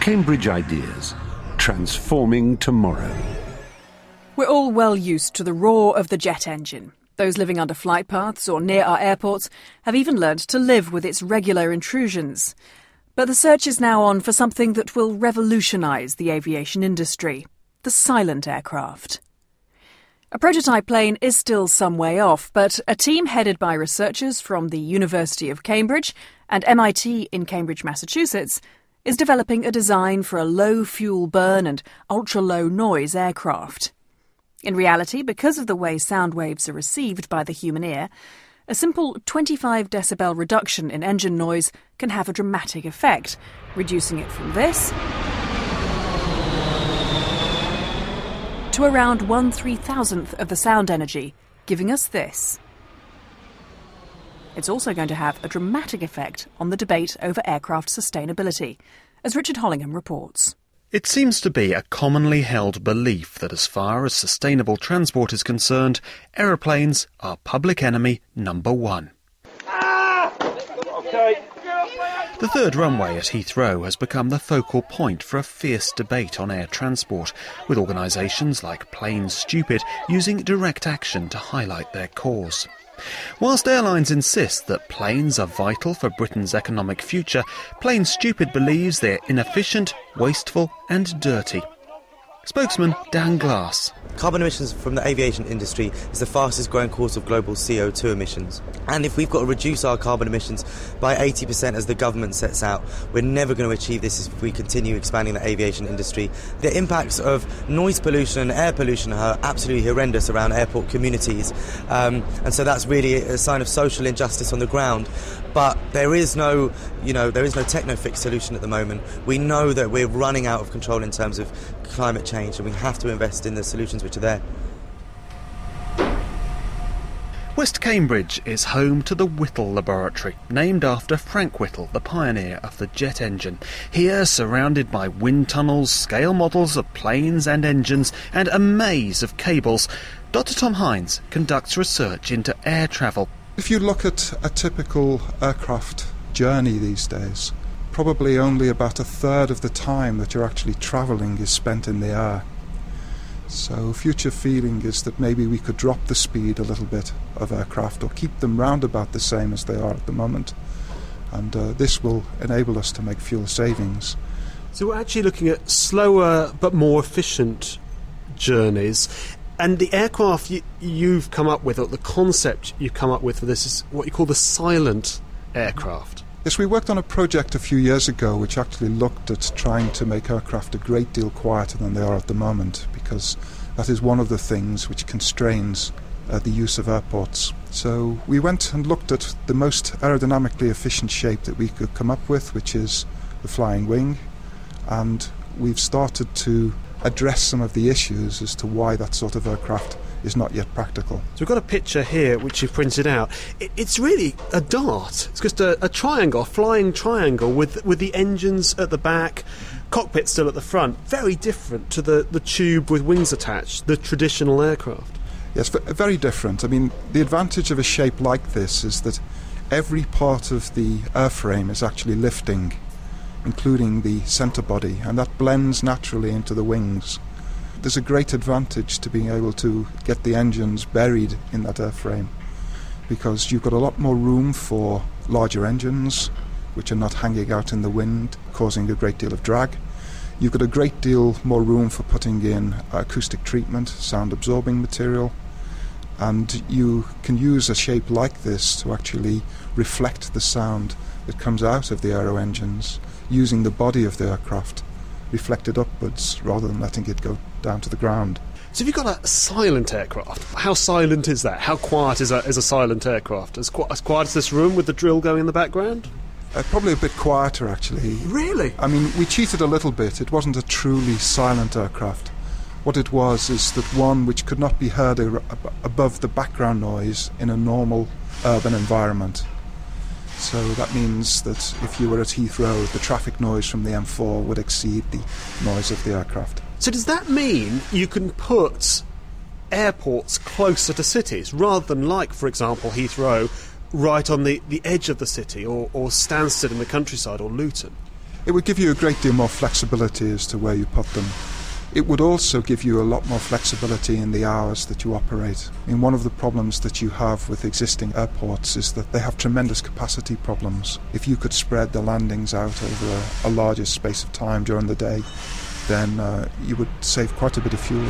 Cambridge Ideas, transforming tomorrow. We're all well used to the roar of the jet engine. Those living under flight paths or near our airports have even learned to live with its regular intrusions. But the search is now on for something that will revolutionise the aviation industry: the silent aircraft. A prototype plane is still some way off, but a team headed by researchers from the University of Cambridge and MIT in Cambridge, Massachusetts, is developing a design for a low fuel burn and ultra-low noise aircraft. In reality, because of the way sound waves are received by the human ear, a simple 25 decibel reduction in engine noise can have a dramatic effect, reducing it from this to around 1/3000th of the sound energy, giving us this. It's also going to have a dramatic effect on the debate over aircraft sustainability, as Richard Hollingham reports. It seems to be a commonly held belief that as far as sustainable transport is concerned, aeroplanes are public enemy number one. The third runway at Heathrow has become the focal point for a fierce debate on air transport, with organisations like Planes Stupid using direct action to highlight their cause. Whilst airlines insist that planes are vital for Britain's economic future, Planes Stupid believes they're inefficient, wasteful and dirty. Spokesman Dan Glass. Carbon emissions from the aviation industry is the fastest growing cause of global CO2 emissions. And if we've got to reduce our carbon emissions by 80% as the government sets out, we're never going to achieve this if we continue expanding the aviation industry. The impacts of noise pollution and air pollution are absolutely horrendous around airport communities. And so that's really a sign of social injustice on the ground. But there is no techno-fix solution at the moment. We know that we're running out of control in terms of climate change, and we have to invest in the solutions which are there. West Cambridge is home to the Whittle Laboratory, named after Frank Whittle, the pioneer of the jet engine. Here, surrounded by wind tunnels, scale models of planes and engines, and a maze of cables, Dr. Tom Hines conducts research into air travel. If you look at a typical aircraft journey these days, probably only about a third of the time that you're actually travelling is spent in the air. So future feeling is that maybe we could drop the speed a little bit of aircraft or keep them round about the same as they are at the moment. And this will enable us to make fuel savings. So we're actually looking at slower but more efficient journeys. And the aircraft you've come up with, or the concept you've come up with for this, is what you call the silent aircraft. Yes, we worked on a project a few years ago which actually looked at trying to make aircraft a great deal quieter than they are at the moment, because that is one of the things which constrains the use of airports. So we went and looked at the most aerodynamically efficient shape that we could come up with, which is the flying wing, and we've started to address some of the issues as to why that sort of aircraft is not yet practical. So we've got a picture here which you've printed out. It's really a dart. It's just a triangle, a flying triangle with the engines at the back, cockpit still at the front. Very different to the tube with wings attached, the traditional aircraft. Yes, very different. I mean, the advantage of a shape like this is that every part of the airframe is actually lifting, including the centre body, and that blends naturally into the wings. There's a great advantage to being able to get the engines buried in that airframe, because you've got a lot more room for larger engines, which are not hanging out in the wind, causing a great deal of drag. You've got a great deal more room for putting in acoustic treatment, sound-absorbing material, and you can use a shape like this to actually reflect the sound that comes out of the aero engines, using the body of the aircraft reflected upwards rather than letting it go down to the ground. So if you've got a silent aircraft, how silent is that? How quiet is a silent aircraft? As quiet as this room with the drill going in the background? Probably a bit quieter, actually. Really? I mean, we cheated a little bit. It wasn't a truly silent aircraft. What it was is that one which could not be heard above the background noise in a normal urban environment. So that means that if you were at Heathrow, the traffic noise from the M4 would exceed the noise of the aircraft. So does that mean you can put airports closer to cities, rather than, like, for example, Heathrow, right on the edge of the city, or Stansted in the countryside, or Luton? It would give you a great deal more flexibility as to where you put them. It would also give you a lot more flexibility in the hours that you operate. I mean, one of the problems that you have with existing airports is that they have tremendous capacity problems. If you could spread the landings out over a larger space of time during the day, then you would save quite a bit of fuel.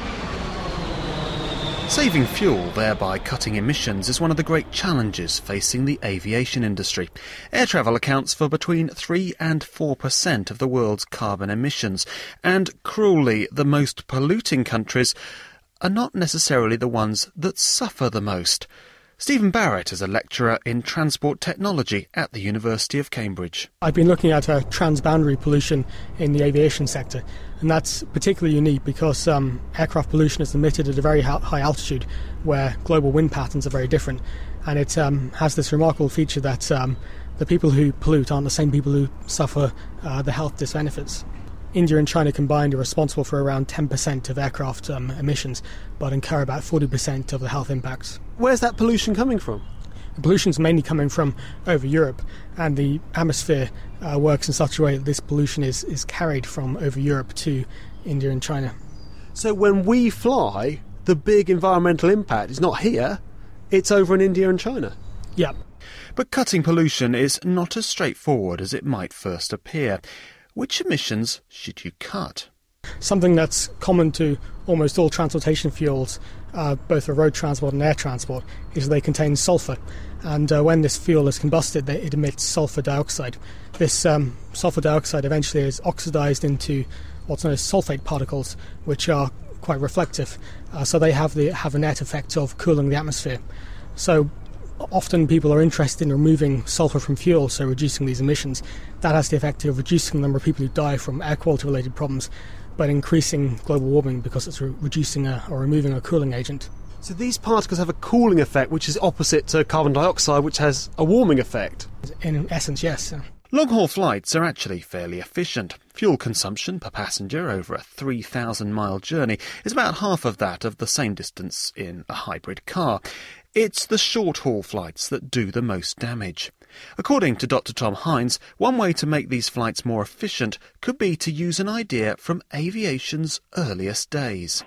Saving fuel, thereby cutting emissions, is one of the great challenges facing the aviation industry. Air travel accounts for between 3 and 4% of the world's carbon emissions, and cruelly, the most polluting countries are not necessarily the ones that suffer the most. Stephen Barrett is a lecturer in transport technology at the University of Cambridge. I've been looking at transboundary pollution in the aviation sector, and that's particularly unique because aircraft pollution is emitted at a very high altitude where global wind patterns are very different, and it has this remarkable feature that the people who pollute aren't the same people who suffer the health disbenefits. India and China combined are responsible for around 10% of aircraft emissions, but incur about 40% of the health impacts. Where's that pollution coming from? The pollution's mainly coming from over Europe, and the atmosphere works in such a way that this pollution is carried from over Europe to India and China. So when we fly, the big environmental impact is not here, it's over in India and China? Yeah. But cutting pollution is not as straightforward as it might first appear. Which emissions should you cut? Something that's common to almost all transportation fuels, both for road transport and air transport, is they contain sulphur. And when this fuel is combusted, it emits sulphur dioxide. This sulphur dioxide eventually is oxidized into what's known as sulfate particles, which are quite reflective. So they have a net effect of cooling the atmosphere. So often people are interested in removing sulphur from fuel, so reducing these emissions. That has the effect of reducing the number of people who die from air quality related problems, but increasing global warming because it's reducing or removing a cooling agent. So these particles have a cooling effect, which is opposite to carbon dioxide, which has a warming effect? In essence, yes. Long-haul flights are actually fairly efficient. Fuel consumption per passenger over a 3,000-mile journey is about half of that of the same distance in a hybrid car. It's the short-haul flights that do the most damage. According to Dr. Tom Hines, one way to make these flights more efficient could be to use an idea from aviation's earliest days.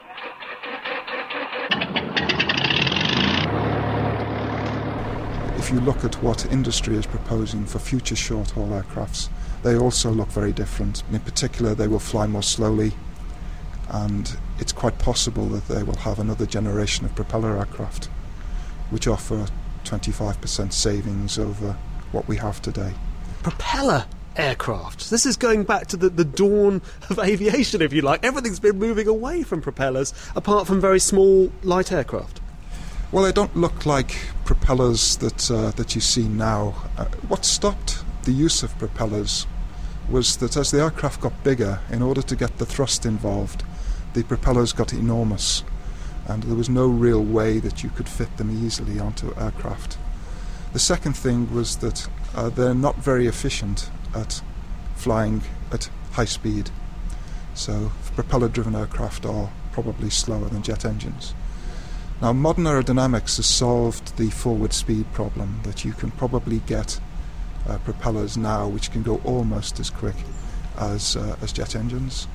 If you look at what industry is proposing for future short-haul aircrafts, they also look very different. In particular, they will fly more slowly, and it's quite possible that they will have another generation of propeller aircraft, which offer 25% savings over what we have today. Propeller aircraft. This is going back to the dawn of aviation, if you like. Everything's been moving away from propellers, apart from very small, light aircraft. Well, they don't look like propellers that you see now. What stopped the use of propellers was that as the aircraft got bigger, in order to get the thrust involved, the propellers got enormous, and there was no real way that you could fit them easily onto aircraft. The second thing was that they're not very efficient at flying at high speed. So propeller-driven aircraft are probably slower than jet engines. Now, modern aerodynamics has solved the forward speed problem, that you can probably get propellers now which can go almost as quick as jet engines.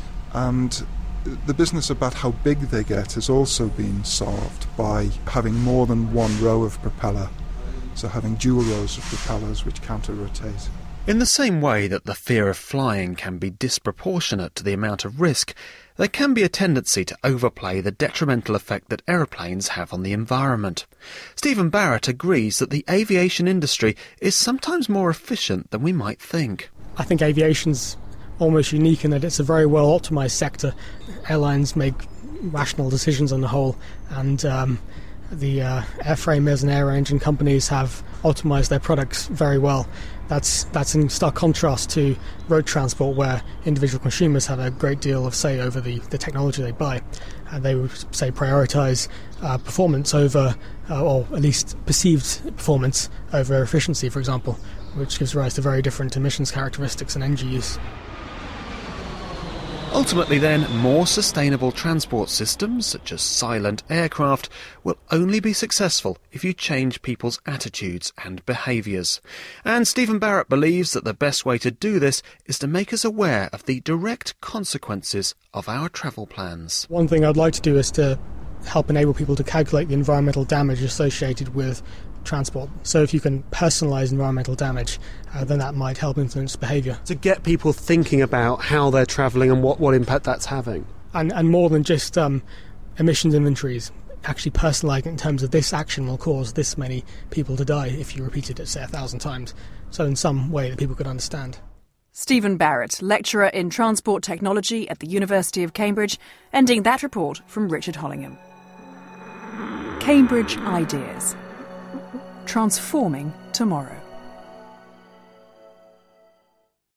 And the business about how big they get has also been solved by having more than one row of propeller, so having dual rows of propellers which counter-rotate. In the same way that the fear of flying can be disproportionate to the amount of risk, there can be a tendency to overplay the detrimental effect that aeroplanes have on the environment. Stephen Barrett agrees that the aviation industry is sometimes more efficient than we might think. I think aviation's almost unique in that it's a very well optimised sector. Airlines make rational decisions on the whole, and the airframers and air engine companies have optimised their products very well. That's in stark contrast to road transport, where individual consumers have a great deal of say over the technology they buy. And they would, say, prioritise performance over, or at least perceived performance over efficiency, for example, which gives rise to very different emissions characteristics and energy use. Ultimately then, more sustainable transport systems, such as silent aircraft, will only be successful if you change people's attitudes and behaviours. And Stephen Barrett believes that the best way to do this is to make us aware of the direct consequences of our travel plans. One thing I'd like to do is to help enable people to calculate the environmental damage associated with transport. So if you can personalise environmental damage, then that might help influence behaviour. To get people thinking about how they're travelling and what impact that's having. And more than just emissions inventories, actually personalising in terms of this action will cause this many people to die if you repeated it, say, 1,000 times. So in some way that people could understand. Stephen Barrett, lecturer in transport technology at the University of Cambridge, ending that report from Richard Hollingham. Cambridge Ideas. Transforming tomorrow.